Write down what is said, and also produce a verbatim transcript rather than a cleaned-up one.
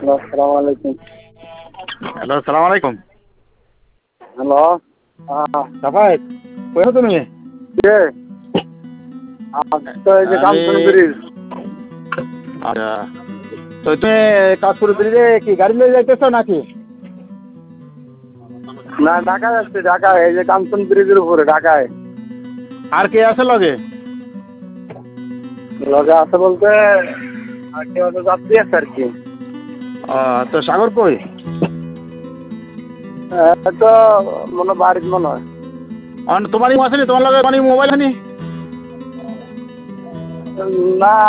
আসসালামু আলাইকুম। হ্যালো, সালাম আলাইকুম। হ্যালো। হ্যাঁ, সাফায়েত, কই আছো তুমি? কে? আমি তো এই যে আমি কাঞ্চন ব্রিজ। আচ্ছা, তো তুমি কাশপুর ব্রিজে কি গাড়ি নিয়ে যাইতেছো নাকি? না, ঢাকায় যাচ্ছি, ঢাকায়। এই যে কাঞ্চন ব্রিজের উপরে ঢাকায়। আর কে আছে লগে? লগে আছে বলতে আর কেউ একটা যাত্রী আছে আর কি। ও, তো সাগর কই? হ্যাঁ, তো মনে হয় বাড়িতে মনে হয়। অন তোমারই আসেনি, তোমার লগে মানে মোবাইল আনি? না